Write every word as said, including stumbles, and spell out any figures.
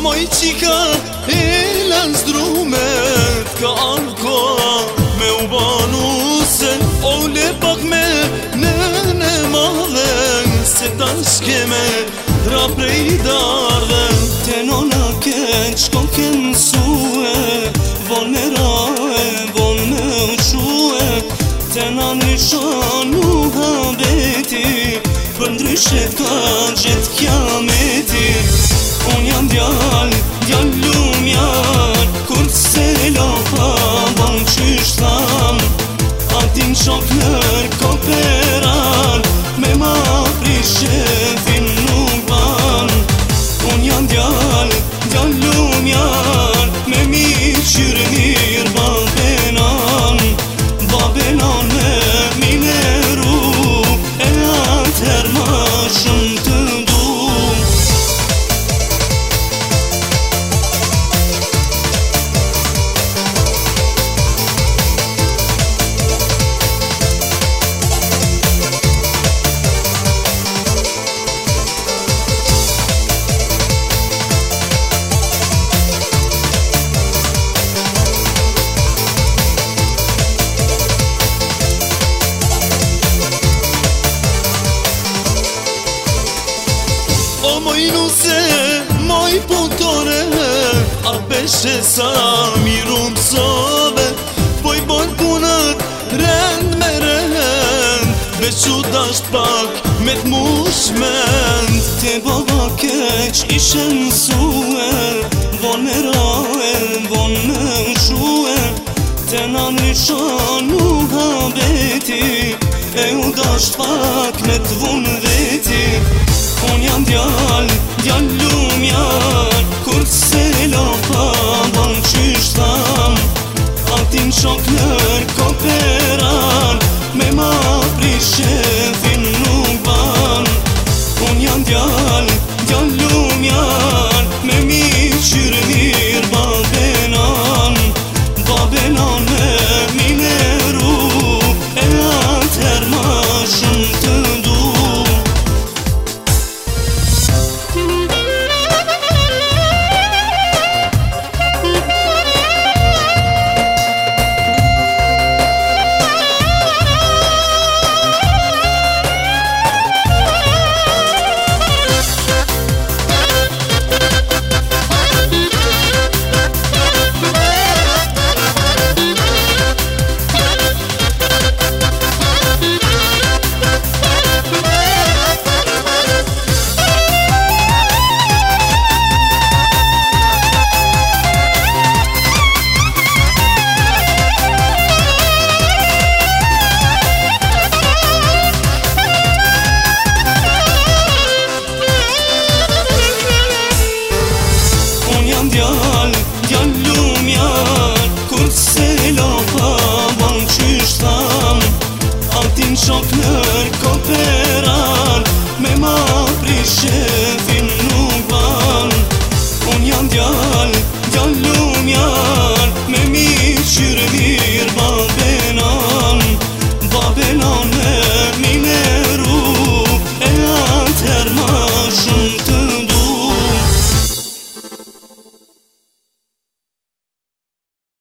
moj qika e lan zdrumet ka arkoa me u banu se ole pak me nëne madhe se ta shkeme ra prej darde te nona keq ko ke mësue von me rae von me uque te na nishanu habeti për ndryshet ka gjet kiameti. Unë jam djall, djall lumjar kur se lopa bon qysh tham atin shok nër koperan me ma prishefin nuk ban. Unë jam djall, djall lumjar me mi qyre mir babenan babenan me mineru e atër ma shumë të du. O moj nuse, moj putore, a beshe sa miru mësove, po i bojnë punët rend me rend, vequ dasht pak me t'mush mend. Te baba keq ishe mësue, von me rae, von me uque, te na nishanu habeti, e u dasht pak me t'vun veti. Unë jam djall, djall